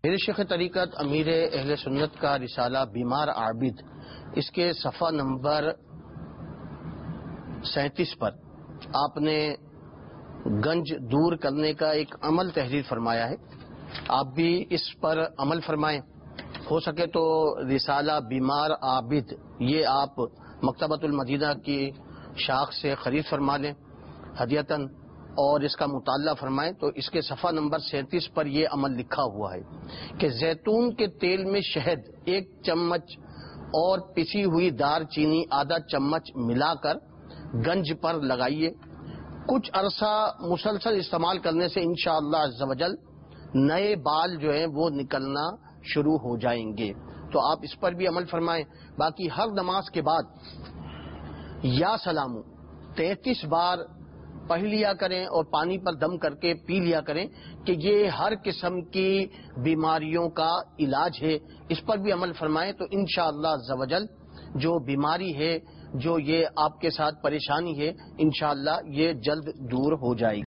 میرے شیخ طریقت امیر اہل سنت کا رسالہ بیمار عابد، اس کے صفحہ نمبر 37 پر آپ نے گنج دور کرنے کا ایک عمل تحریر فرمایا ہے. آپ بھی اس پر عمل فرمائیں. ہو سکے تو رسالہ بیمار عابد یہ آپ مکتبۃ المدینہ کی شاخ سے خرید فرما لیں ہدیتاً اور اس کا مطالعہ فرمائیں. تو اس کے صفحہ نمبر 37 پر یہ عمل لکھا ہوا ہے کہ زیتون کے تیل میں شہد 1 چمچ اور پسی ہوئی دار چینی آدھا چمچ ملا کر گنج پر لگائیے. کچھ عرصہ مسلسل استعمال کرنے سے انشاءاللہ عز و جل نئے بال جو ہیں وہ نکلنا شروع ہو جائیں گے. تو آپ اس پر بھی عمل فرمائیں. باقی ہر نماز کے بعد یا سلامو 33 بار پڑھ لیا کریں اور پانی پر دم کر کے پی لیا کریں کہ یہ ہر قسم کی بیماریوں کا علاج ہے. اس پر بھی عمل فرمائیں تو انشاءاللہ عز و جل جو بیماری ہے، جو یہ آپ کے ساتھ پریشانی ہے، انشاءاللہ یہ جلد دور ہو جائے گی.